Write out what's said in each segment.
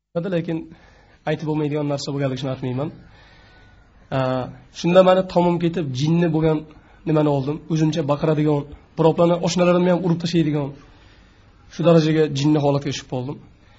lekin aytib bo'lmaydigan narsa bo'lganligini aytmayman. Shunda meni tomim ketib, jinni bo'lgan nimani oldim. O'zimcha baqiradigan, birovlarni oshnalarimni ham urib tashlaydigan shu darajaga jinni holatga tushib qoldim.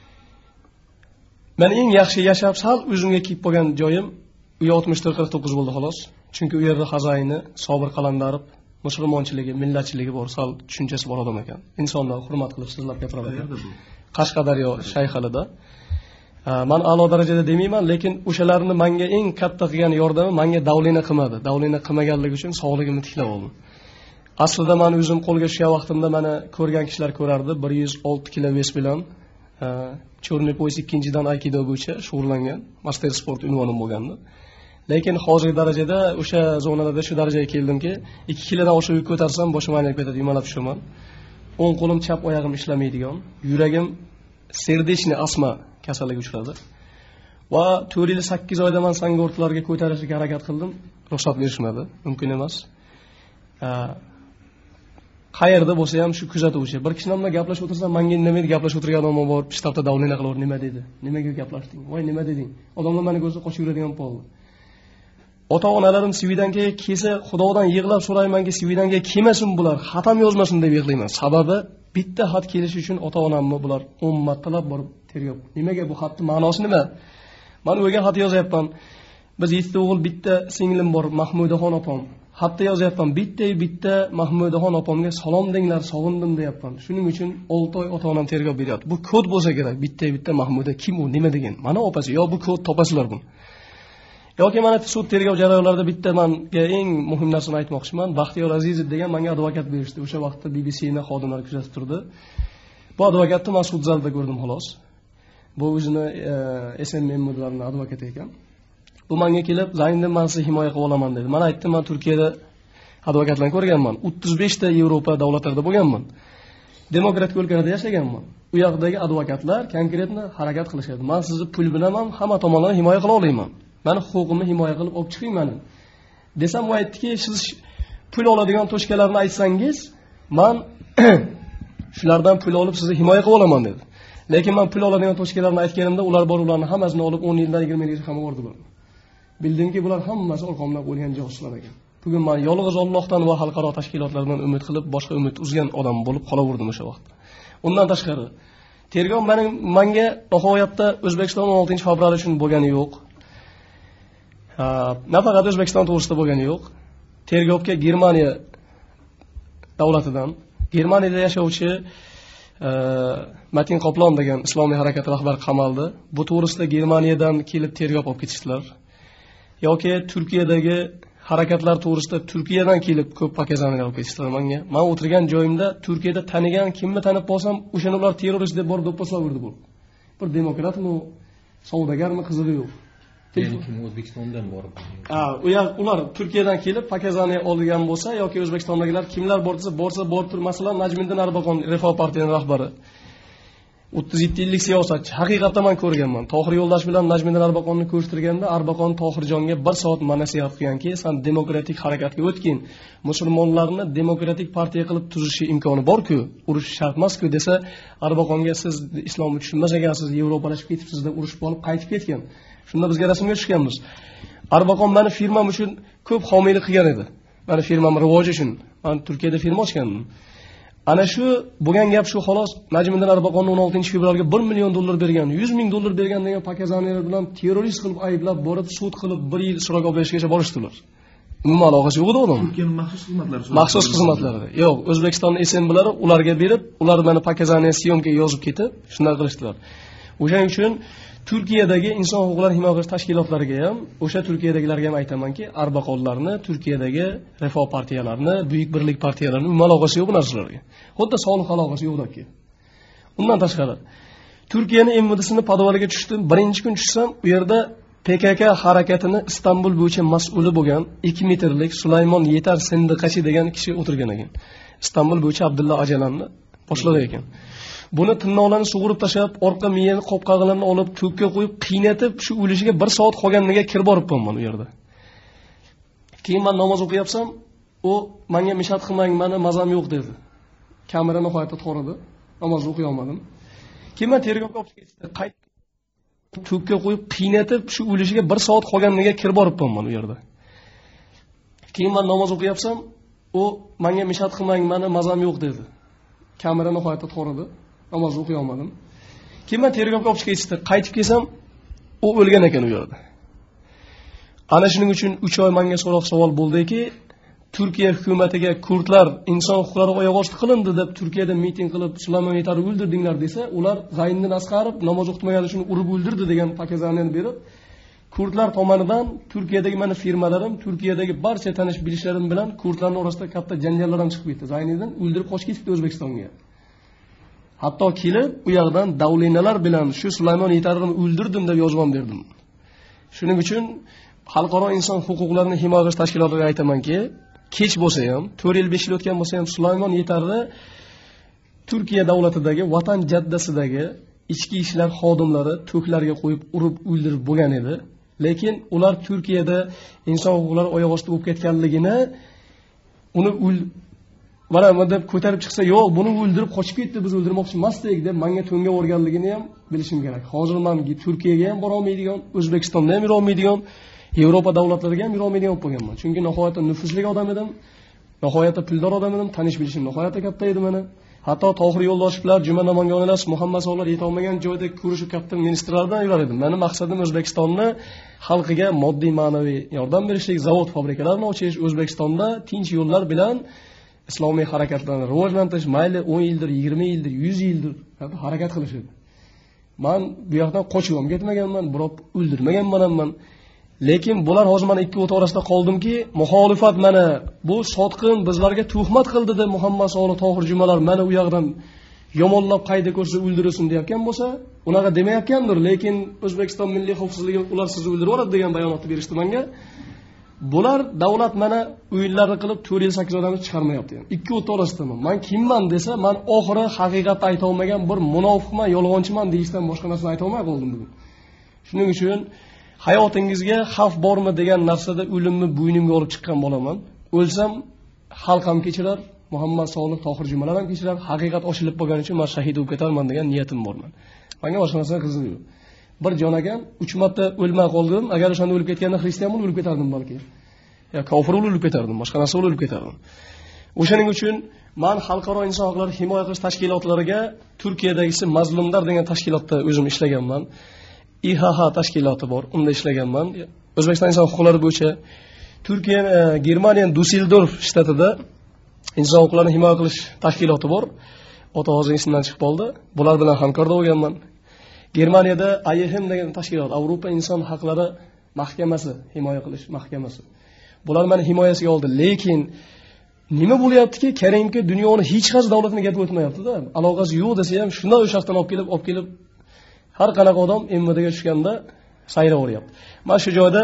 Men eng yaxshi yashab, sal o'zimga kelib qolgan joyim u 64-49 bo'ldi xolos. Chunki u yerda Xazayni, Sobir Qalandarov musulmonchiligi, millatchiligi bor, sal tushunchasi bor odam ekan. Insonlarni hurmat qilib sizlar gapirar ekan. Qashqadaryo Shayxalida. Men a'lo darajada demayman, lekin o'shalarni menga eng katta qilgan yordami menga davlina qilmadi. Davlina qilmaganligi uchun sog'ligimni tiklab oldim. Aslida men o'zim qo'lga tushgan vaqtimda meni ko'rgan kishilar ko'rardi. 106 kilo vес bilan Chorniy poyez 2-dan aykido bo'yicha shug'ullangan, master sport unvonim bo'lgandi. Lekin hozirgi darajada o'sha zonalarda shu darajaga keldimki, 2 kilodan oshiq yuk ko'tarsam boshim aylanib ketadi, yumalab tushaman. O'ng qo'lim, chap oyog'im ishlamaydigan, yuragim serdechniy asma kasalligiga uchradi. Va 4 yil 8 oyda men sangortlarga ko'tarishga harakat qildim, ruxsat berishmadi, mumkin emas. Qayerda bo'lsa ham shu kuzatuvchi. Bir kishi bilan gaplashib o'tirsam, menga nima deb gaplashib o'tirgan odam bor, pishtabda davlina qilib nima dedi? Nimaga gaplashding? Voy nima deding? Odamlar meni ko'rsa qochib yuradigan bo'ldi. Ota-onalarim Svidanga kelsa, Xudodan yig'lab so'raymanki, Svidanga kelmasin bular, xatam yozmasin deb yig'layman. Sababi bitta xat kelishi uchun ota-onamni bular 10 martalab borib tergab. Nimaga bu xatning ma'nosi nima? Men o'yga xat yozyapman. Biz 7 o'g'il, bitta singlim bor, Mahmudaxon opam. Xatda yozyapman, bitta Mahmudaxon opamga salom denglar, sog'indim deyapman. Shuning uchun 6 oy ota-onam tergab beryapti. Bu kod bo'lsa kerak. Bitta Mahmuda kim u, nima degan? Mana opasi, yo bu kod topasizlar buni. Yoki mana sud tergov jarayonlarida bitta menga eng muhim narsani aytmoqchiman. Baxtiyor Azizov degan menga advokat berishdi. O'sha vaqtda BBC-ning xodimlari kuzatib turdi. Bu advokatni men sud zalida ko'rdim xolos. Bu o'zini SMM-larning advokati ekan. Bu menga kelib, "Zayndan men sizni himoya qilib olaman" dedi. Men aytdim, men Turkiyada advokatlarni ko'rganman. 35 ta Yevropa davlatlarida bo'lganman. Demokratik o'lkalarda yashaganman. U yoqdagi advokatlar konkretni harakat qilishadi. Men sizni pul bilan ham hamma tomonlarni himoya qila olaman. Meni huquqimni himoya qilib olib chiqing meni. Desam, u aytdiki, siz pul oladigan to'shkalarni aytsangiz, men shulardan pul olib sizni himoya qilib olaman dedi. Lekin men pul oladigan to'shkalarni aytganimda, ular bor, ularni hammasini olib 10 yildan 20 yilgacha ham yubordilar. Bildimki, bular hammasi orqamdan o'lgan josuslar ekan. Bugun men yolg'iz Allohdan va xalqaro tashkilotlardan umid qilib, boshqa umid uzgan odam bo'lib qolaverdim o'sha vaqtda. Undan tashqari, tergov menga nihoyatda O'zbekiston 16-fevral uchun bo'lgani yo'q. Nafaqat O'zbekiston to'g'risida bo'lgani yo'q. Tergovga Germaniya davlatidan, Germaniyada yashovchi Matin Qoplon degan islomiy harakat rahbari qamaldi. Bu to'g'risida Germaniyadan kelib tergov olib ketishdilar. Yoki Turkiyadagi harakatlar to'g'risida Turkiyadan kelib ko'p pakazanlar olib ketishdilar menga. Men o'tirgan joyimda Turkiyada tanigan kimni tanib qolsam, o'shani ular terrorist deb borib do'pposlaverdi bu. Bir demokratmi, savdogarmi qizig'i yo'q. Kim O'zbekistondan borib. Ular Turkiyadan kelib pakazani olgan bo'lsa yoki O'zbekistondagilar kimlar borsa bor tur, masalan, Najmiddin Arbaqon Refah partiyaning rahbari. 37 yillik siyosatchi. Haqiqatan men ko'rganman. Tohir Yo'ldosh bilan Najmiddin Arbaqonni ko'rishtirganda Arbaqon Tohirjonga 1 soat nasihat qilganki, "Sen demokratik harakatga o'tgin. Musulmonlarni demokratik partiya qilib tuzishi imkoni bor-ku, urush shart emas-ku" desa, Arbaqonga "Siz islomni tushunmas ekansiz, Yevropalashib ketibsiz" deb urushib olib qaytib ketgan. Shunda bizga rasmga tushganmiz. Arbaqon meni firmam uchun ko'p homiylik qilgan edi. Meni firmam rivoji uchun. Men Turkiyada firma ochgandim. Ana shu bo'lgan gap shu xolos. Najmiddin Arbaqonni 16-fevralga 1 million dollar bergan, 100 ming dollar bergan degan pakazaniyalar bilan terrorist qilib ayblab borib sud qilib 1 yil so'roq olishgacha borishdilar. Umuman aloqasi yo'q edi odam. Turkiyaning maxsus xizmatlari. Yo'q, O'zbekistonning SMBlari ularga berib, ular meni pakazaniya syomkaga yozib ketib, shunday qilishdilar. O'shaning uchun Turkiyadagi inson huquqlari himoya qilish tashkilotlariga ham, o'sha Turkiyadagilarga ham aytamanki, Arbaqonlarni, Turkiyadagi Refah partiyalarini, Buyuk Birlik partiyalarini umuman aloqasi yo'q bu narsalarga. Xuddi soliq aloqasi yo'qdaki. Undan tashqari, Turkiyaning MVDsini podvaliga tushdim. Birinchi kun tushsam, u yerda PKK harakatini Istanbul bo'yicha mas'uli bo'lgan 2 metrlik Sulaymon Yetar Sindiqachi degan kishi o'tirgan ekan. Istanbul bo'yicha Abdulla Ajalanni boshlagan ekan. Buni tirnoqlarni sug'urib tashab, orqa miyani qopqag'alarini olib, to'kka qo'yib, qiynatib, shu o'lishiga 1 soat qolganiga kirib boribman u yerda. Keyin men namoz o'qiyapsam, u menga mishat qilmang, meni mazam yo'q dedi. Kamerani nihoyatda to'g'ridi. Namoz o'qiy olmadim. Keyin men tergovga olib ketdim. to'kka qo'yib qiynatib, shu o'lishiga 1 soat qolganiga kirib boribman u yerda. Keyin men namoz o'qiyapsam, u menga mishat qilmang, meni mazam yo'q dedi. Kamera nihoyatda to'g'ridi. Namoz o'qiy olmadim. Keyin men tergovga olib chiqishdi. Qaytib kelsam, u o'lgan ekan u yerda. Ana shuning uchun 3 oy menga so'roq savol bo'ldiki, Turkiya hukumatiga kurdlar inson huquqlari oyoq osti qilindi deb Turkiyada miting qilib Sulaymon Yetarni o'ldirdinglar desa, ular Zayniddin Asqarov namoz o'qitmagani uchun urib o'ldirdi degan pakazaniyani berib, kurdlar tomonidan Turkiyadagi meni firmalarim, Turkiyadagi barcha tanish bilishlarim bilan kurdlarning orasida katta janjallar ham chiqib ketdi. Zayniddin o'ldirib qochib ketdi O'zbekistonga. Hatto kelib, u yoqdan davlinalar bilan shu Sulaymon Yetarni o'ldirdim deb yozib berdim. Shuning uchun xalqaro inson huquqlarini himoya qilish tashkilotlariga aytamanki, kech bo'lsa ham, 4 yil 5 yil o'tgan bo'lsa ham Sulaymon Yetarni Turkiya davlatidagi Vatan jaddasidagi ichki ishlar xodimlari to'klarga qo'yib urib o'ldirib bo'lgan edi. Lekin ular Turkiyada inson huquqlari oyoq ostida bo'lib ketganligini uni mana deb ko'tarib chiqsa, yo'q, buni o'ldirib qochib ketdi, biz o'ldirmoqchi emasdik deb menga to'nga o'rganligini ham bilishim kerak. Hozir men Turkiyaga ham bora olmaydigan, O'zbekistonga ham yura olmaydigan, Yevropa davlatlariga ham yura olmaydigan bo'lib qolganman. Chunki nihoyatda nufuzli odam edim, nihoyatda puldor odam edim, tanish bilishim nihoyatda katta edi meni. Hatto Tohir Yo'ldoshovlar, Juma Namangonlar, Muhammad Sollar yeta olmagan joyda ko'rishib katta ministrlardan yurar edim. Mening maqsadim O'zbekistonni xalqiga moddiy ma'naviy yordam berishlik, zavod, fabrikalarni ochish, O'zbekistonda tinch yo'llar bilan islomiy harakatlarni rivojlantirish, mayli 10 yildir, 20 yildir, 100 yildir harakat qilish edi. Men bu yoqdan qochib ham ketmaganman, biroq o'ldirmaganman ham men. Lekin bular hozir men ikki o't orasida qoldimki, muxolifat mana bu sotqin bizlarga tuhmat qildi deb Muhammad Solih Tohir Jumalar mana u yoqdan yomonlab qayda ko'rsa o'ldirilsin deyotgan bo'lsa, unaqa demayotgandir, lekin O'zbekiston milliy xavfsizligi ular sizni o'ldirib yuboradi degan bayonotni berishdi menga. Bular davlat mana o'yinlarni qilib 4 yil 8 odamni chiqarmayapti. Ikki o't orasidaman. Men kimman desa, men oxiri haqiqatni ayta olmagan bir munofiqman, yolg'onchiman deyishdan boshqa narsani ayta olmay qoldim bugun. Shuning uchun hayotingizga xavf bormi degan narsada o'limni bo'ynimga olib chiqqan bo'laman. O'lsam xalq ham kechirar, Muhammad Solih Tohir Jumalar ham kechirar. Haqiqat oshilib qolgani uchun men shahid bo'lib ketarman degan niyatim bor men. Menga boshqa narsa qiziq yo'q. Bir jon akam 3 marta o'lmay qoldim. Agar o'shanda o'lib ketganda xristian bo'lib o'lib ketardim balki. Ya kofir bo'lib o'lib ketardim, boshqa narsa bo'lib o'lib ketardim. O'shaning uchun men xalqaro inson huquqlari himoya qilish tashkilotlariga Turkiyadagisi Mazlumlar degan tashkilotda o'zim ishlaganman. IHH tashkiloti bor, unda ishlaganman. O'zbekiston inson huquqlari bo'yicha Turkiya, Germaniya Düsseldorf shtatida inson huquqlarini himoya qilish tashkiloti bor. Ota hozir esimdan chiqib qoldi. Bular bilan hamkorda bo'lganman. Germaniyada IHM degan tashkilot, Yevropa inson huquqlari mahkamasi, himoya qilish mahkamasi. Bular meni himoyasiga oldi, lekin nima bo'lyaptiki, Karimga dunyoni hech qaysi davlatni gap o'tmayapti-da. Aloqasi yo'q desa ham shunday o'sha yoqdan olib kelib har qanaqa odam MVDga tushganda sayraveryapti. Men shu joyda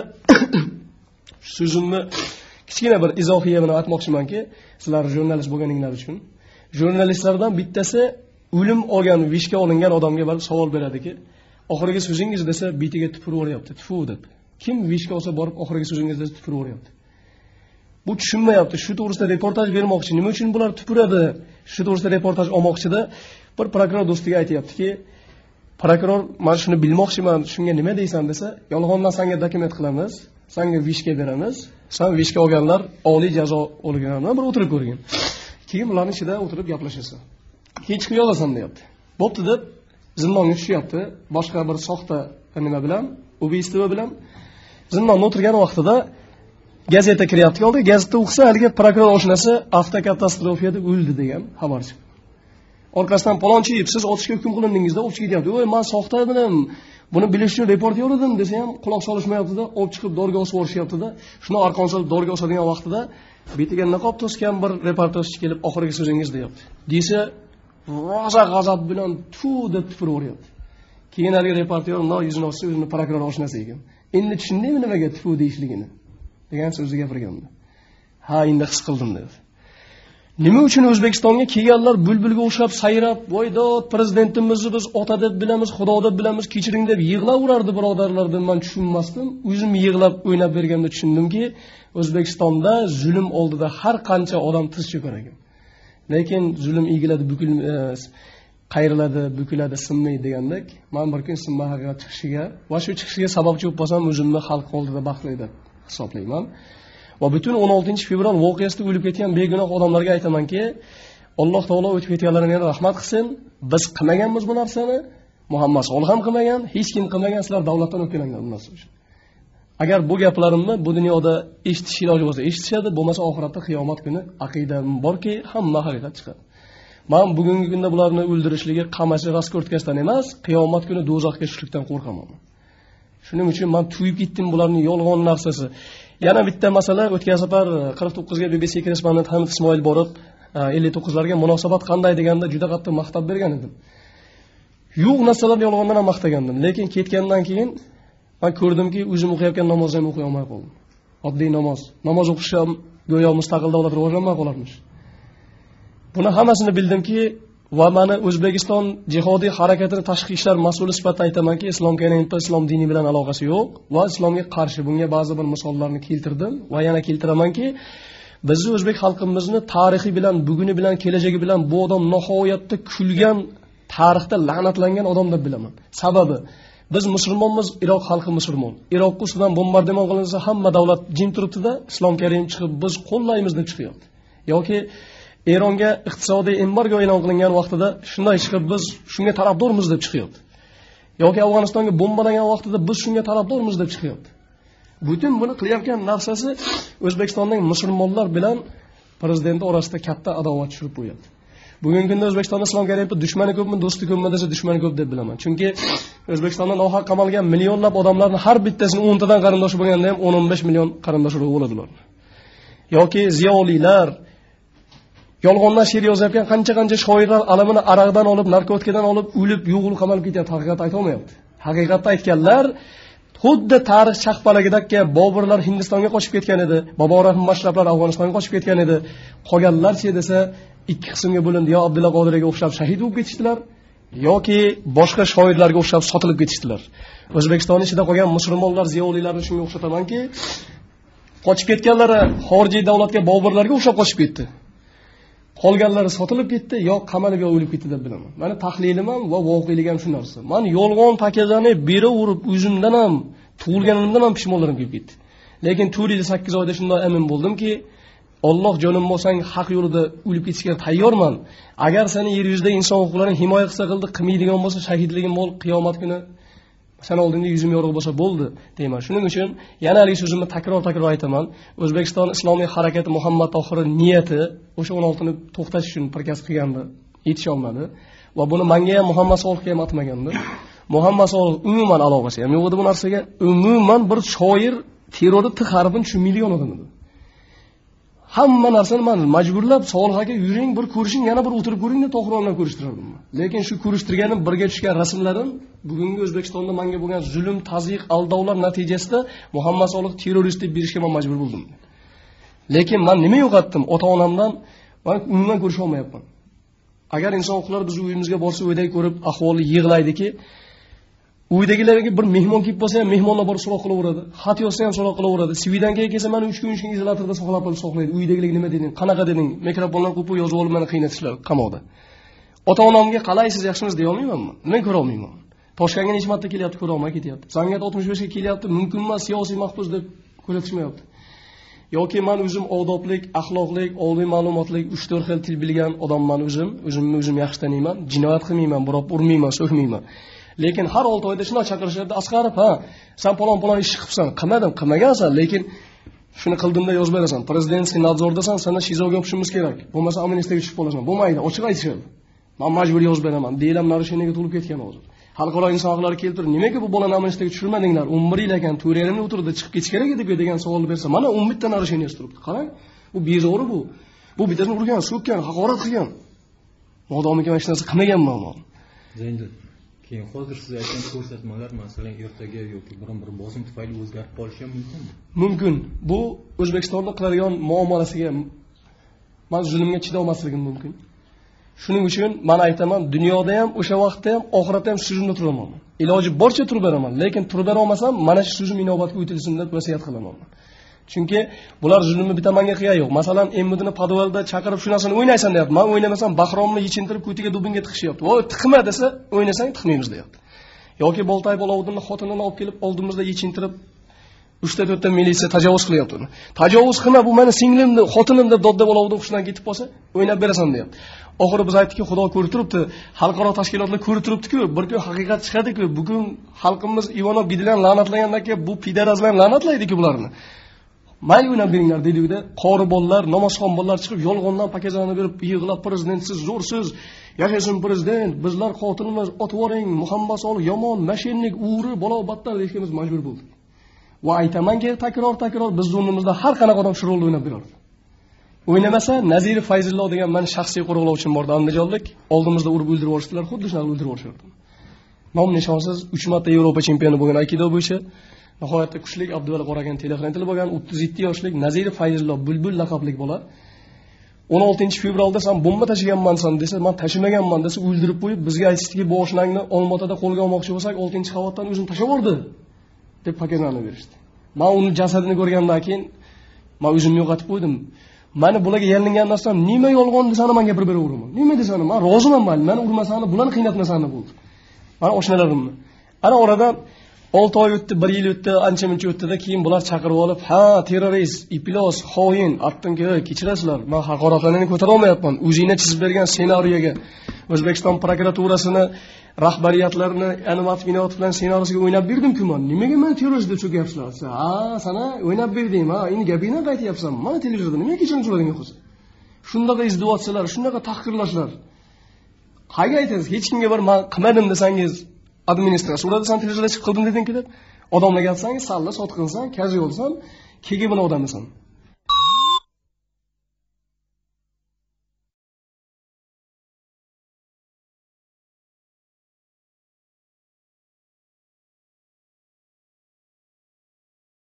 so'zimni kichkina bir izohiya bilan aytmoqchimanki, sizlar jurnalist bo'lganinglar uchun, jurnalistlardan bittasi o'lim olgan, vishga olingan odamga bir savol beradiki, oxirgi so'zingiz desa bitiga tupurib o'ryapti, tufu deb. Kim vishga olsa borib oxirgi so'zingiz desa tupurib o'ryapti. Bu tushunmayapti. Shu to'g'risida reportaj bermoqchi. Nima uchun bular tupuradi? Shu to'g'risida reportaj olmoqchida bir prokuror do'stiga aytayaptiki, prokuror, men shuni bilmoqchiman, shunga nima deysan desa, yolg'ondan senga dokument qilamiz, senga vishga beramiz, sen vishga olganlar oliy jazo olganlardan bir o'tirib ko'rgin. Keyin ularning ichida o'tirib gaplashasan. Keyin chiqib yozasan deyapti. Bo'pti deb zindonga tushyapti. Boshqa bir soxta nima bilan, ubiystvo bilan zindonda o'tirgan vaqtida gazeta kiryapti. Oldi gazetda o'qisa, haligi prokuror oshnasi avtokatastrofada o'ldi degan xabar chiqdi. Orqasidan palonchi siz otishga hukm qilindingizda olib chiqib ketyapti. Voy, men soxta edim. Buni bilish uchun reportyor edim desa ham quloq solishmayapti-da, olib chiqib dorga osib o'rishyapti-da. Shuni orqon solib dorga osadigan vaqtida betiga niqob to'sgan bir reportajchi kelib oxirgi so'zingiz deyapti. Desa, rosa g'azab bilan tu deb tupuraveryapti. Keyin haligi reportyor no yuzini olsa, o'zini prokuror oshnasi ekan. Endi tushundingmi nimaga tu deyishligini? degan so'zni gapirgandi. Ha, endi his qildim dedi. Nima uchun O'zbekistonga kelganlar bulbulga o'xshab sayrab, voydod prezidentimizni biz ota deb bilamiz, xudo deb bilamiz, kechiring deb yig'laverardi birodarlar deb men tushunmasdim. O'zim yig'lab o'ynab berganda tushundimki, O'zbekistonda zulm oldida har qancha odam tiz cho'kar ekan. Lekin zulm egiladi, qayriladi, bukiladi, sinmaydi degandek, men bir kun sinma haqiqat chiqishiga va shu chiqishiga sababchi bo'lib qolsam, o'zimni xalq oldida baxtli deb hisoblayman. Va butun 16-fevral voqeasida o'lib ketgan begunoh odamlarga aytamanki, Alloh taolo o'tib ketganlarga rahmat qilsin. Biz qilmaganmiz bu narsani. Muhammad Solih ham qilmagan, hech kim qilmagan, sizlar davlatdan o'tganinglar bundan so'ng. Agar bu gaplarimni bu dunyoda eshitish iloji bo'lsa, eshitishadi, bo'lmasa oxiratda qiyomat kuni aqidam borki, hamma haqiqat chiqadi. Men bugungi kunda bularni o'ldirishligi, qamashi, raskortkasidan emas, qiyomat kuni do'zaxga tushishlikdan qo'rqaman. Shuning uchun men tuyib ketdim bularning yolg'on narsasi. Yana bitta masala, o'tgan safar 49 ga BBC korrespondent Hamid Ismoil borib, 59larga munosabat qanday deganda juda qattiq maqtab bergan edim. Yo'q narsalarni yolg'ondan ham maqtagandim, lekin ketgandan keyin men ko'rdimki, o'zim o'qiyotgan namozni ham o'qiy olmay qoldim. Oddiy namoz. Namoz o'qish ham go'yo mustaqil davlat rivojlanmay qolarmish. Buni hammasini bildimki, va meni O'zbekiston jihodiy harakatining tashqi ishlar mas'uli sifatida aytamanki, Islom Karimov islom dini bilan aloqasi yo'q va islomga qarshi. Bunga ba'zi bir misollarni keltirdim va yana keltiramanki, bizni o'zbek xalqimizni tarixi bilan, buguni bilan, kelajagi bilan bu odam nihoyatda kulgan, tarixda la'natlangan odam deb bilaman. Sababi biz musulmonmiz, Iroq xalqi musulmon. Iroqqa ustidan bombardimon qilinsa hamma davlat jim turibdi-da, Islom Karimov chiqib biz qo'llaymiz deb chiqyapti. Yoki Eronga iqtisodiy embargo e'lon qilingan vaqtida shunday chiqib biz shunga tarafdormiz deb chiqyapti. Yoki Afg'onistonga bombalagan vaqtida biz shunga tarafdormiz deb chiqyapti. Butun buni qilayotgan narsasi O'zbekistonning musulmonlar bilan prezident orasida katta adovat tushirib qo'yapti. Bugungi kunda O'zbekistonda Islom Karimov dushmani ko'pmi, do'sti ko'pmi desa dushmani ko'p deb bilaman. Chunki O'zbekistonda nohaq qamalgan millionlab odamlarning har bittasini 10 tadan qarindoshi bo'lganda ham 10-15 million qarindoshi bo'ladilar. Yoki ziyolilar yolg'ondan she'r yozayotgan qancha shoirlar alamini araqdan olib, narkotikadan olib, o'lib, yo'g'ilib qamalib ketyapti, haqiqatni ayta olmayapti. Haqiqatni aytganlar xuddi tarix chaqpalagidagi Boburlar Hindistonga qochib ketgan edi, Boborahim Mashrablar Afg'onistonga qochib ketgan edi. Qolganlarchi desa ikki qismga bo'lindi, yo Abdulla Qodiriyga o'xshab shahid bo'lib ketishdilar, yoki boshqa shoirlarga o'xshab sotilib ketishdilar. O'zbekistonning ichida qolgan musulmonlar ziyolilarini shunga o'xshatamanki, qochib ketganlari xorijiy davlatga Boburlarga o'xshab qochib ketdi. Qolganlari sotilib ketdi, yo qamalib yo o'lib ketdi deb bilaman. Meni tahlilim ham va voqelik ham shu narsa. Men yolg'on pakajani beraverib, o'zimdan ham, tug'ilganimdan ham pishmonlarim kelib ketdi. Lekin 4-8 oyda shunday amin bo'ldimki, Alloh jonim bo'lsang haq yo'lida o'lib ketishga tayyorman. Agar seni yer yuzida inson huquqlarini himoya qilsa qildi, qilmaydigan bo'lsa shahidligim bor, qiyomat kuni sen oldingda yuzim yorug' bo'lsa bo'ldi deyman. Shuning uchun yana hali so'zimni takror aytaman. O'zbekiston Islomiy harakati Muhammad Tohir niyati o'sha 16ni to'xtatish uchun prikaz qilgandi, yetisha olmadi va buni menga ham Muhammad Solihga ham aytmagandi. Muhammad Solih umuman aloqasi ham yo'q edi bu narsaga. Umuman bir shoir terrorni tiq harfini tushunmaydigan odam edi. Hamma narsani men majburlab Solihga yuring, bir ko'rishing, yana bir o'tirib ko'ring deb Tohir bilan ko'rishtirardim. Lekin shu ko'rishtirganim, birga tushgan rasmlarim bugungi O'zbekistonda menga bo'lgan zulm, tazyiq, aldovlar natijasida Muhammad Solih terrorist deb berishga men majbur bo'ldim. Lekin men nima yo'qotdim? Ota-onamdan men umuman ko'risha olmayapman. Agar inson huquqlari biz uyimizga borsa, uydagi ko'rib ahvoli yig'laydiki, uydagilarga bir mehmon kelib bo'lsa ham mehmonlar borib so'roq qilaveradi. Xat yozsa ham so'roq qilaveradi. CVdan keyin kelsa meni 3 kun izolyatorda saqlaydi. Uydagilar nima deding? Qanaqa deding? Mikrofonlar qo'yib yozib olib meni qiynatishlar qamoqda. Ota-onamga qalaysiz, yaxshimiz deya olmaymanmi? Nima ko'ra olmayman? Toshkentga necha marta kelyapti, ko'ra olmay ketyapti. Zangiot 65 ga kelyapti, mumkin emas, siyosiy mahbus deb ko'rsatishmayapti. Yoki men o'zim odoblik, axloqlik, oliy ma'lumotlik, 3-4 xil til bilgan odamman o'zimni yaxshi taniyman, jinoyat qilmayman, biroq urmayman, so'kmayman. Lekin har 6 oyda shunday chaqirishadi, Asqarov, ha, sen palon ish qilibsan, qilmagansan, lekin shuni qildim deb yozib berasan. Prezidentskiy nadzordasan, seni shizoga o'pishimiz kerak. Bo'lmasa amnistiyaga chiqib qolasan. Bo'lmaydi, ochiq aytishadi. Men majbur yozib beraman. Deylam narishiniga to'lib ketgan hozir. Xalqaro inson huquqlari keltirib, nimaga bu bolani amnistiyaga tushirmadinglar? 11 yil ekan, To'rayevni o'tirdi, chiqib ketish kerak edi degan savol bersa, mana 11 ta narishiniga turibdi. Qarang, bu bezori bu. Bu bitasini urgan, so'kkan, haqorat qilgan. Modomiki hech narsa qilmaganman men. Zaynul, keyin hozir siz aytgan ko'rsatmalar masalan ertaga yoki biron-bir bosim tufayli o'zgarib qolishi ham mumkinmi? Mumkin. Bu O'zbekistonda qiladigan muomalasiga men zulmga chidolmasligim mumkin. Shuning uchun men aytaman, dunyoda ham, o'sha vaqtda ham, oxiratda ham so'zimda turaman. Iloji boricha turib beraman, lekin turib bera olmasam, mana shu so'zim inobatga o'tilsin deb vasiyat qilaman. Chunki bular zulmni bitta menga qilgan yo'q. Masalan, Emmudini podvalda chaqirib shu narsani o'ynaysan deyapti. Men o'ynamasam Bahromni yechintirib ko'tiga dubinga tiqishyapti. Voy, tiqma desa, o'ynasang tiqmaymiz deyapti. Yoki Boltay Bolovudinning xotinini olib kelib oldimizda yechintirib 3-4 militsiya tajovuz qilyapti uni. Tajovuz qilma, bu meni singlimni, xotinim deb dodda Bolovudin xushidan ketib qolsa, o'ynab berasan deyapti. Oxiri biz aytdikki, Xudo ko'rib turibdi, xalqaro tashkilotlar ko'rib turibdi-ku, bir kun haqiqat chiqadi-ku. Bugun xalqimiz Ivanov Gidilan la'natlagandan keyin bu pidarazlar la'natlaydi-ku bularni. Mayli o'ynab beringlar deydi-da, qori bolalar, namozxon bolalar chiqib yolg'ondan pakazani berib, yig'lab prezidentsiz zo'rsiz, yashasin prezident, bizlar qotilmiz, otib yuboring, Muhammad Solih yomon, mashinnik, o'g'ri, bola battar deyishimiz majbur bo'ldik. Va aytamanki, takror biz o'rnimizda har qanaqa odam shu rolni o'ynab beradi. O'ynamasa, Nazir Fayzulloh degan meni shaxsiy qo'riqlovchim bordi Andijonlik, oldimizda urib o'ldirib yuborishdilar, xuddi shunaqa o'ldirib yuborishdi. Nom nishonsiz 3 marta Yevropa chempioni bo'lgan Aikido bo'yicha nihoyatda kuchli Abduvali Qoragan telefrentli bo'lgan 37 yoshlik Nazir Fayzulloh Bulbul laqabli bola 16-fevralda sen bomba tashiganmansan desa, men tashimaganman desa o'ldirib qo'yib, bizga aytishdiki, bu oshnangni Olmaotada qo'lga olmoqchi bo'lsak, 6-qavatdan o'zini tashlab yubordi deb pakazani berishdi. Men uning jasadini ko'rgandan keyin men o'zimni yo'qotib qo'ydim. Meni bularga yalingan narsam nima yolg'on desani menga gapirib beraveraman. Nima desani, men roziman, meni urmasani, bularni qiynatmasani bo'ldi. Mana oshnalarimni. Ana oradan 6 oy o'tdi, 1 yil o'tdi, ancha-muncha o'tdi-da, keyin bular chaqirib olib, "Ha, terrorist, iflos, xoin, attinki, kechirasizlar. Men haqoratlarni ko'tara olmayapman. O'zingizga chizib bergan ssenariyoga O'zbekiston prokuraturasini rahbariyatlarini Animatov bilan ssenariyosiga o'ynab berdim-ku men. Nimaga men terrorist deb cho'kyapsizlar? Ha, sana o'ynab berdim, ha, endi gapingni qaytyapsan. Mana televizorda nimaga kechirim so'rading o'zi? Shundaqa izdivotsizlar, shunaqa tahqirlashlar. Qayga aytasiz? Hech kimga bir men qilmadim desangiz, administratsiyada sen televizorda chiqib qildim deding-ku deb, odamlarga aytsangiz, salla sotqinsan, casualsan, kegi buni odamsan.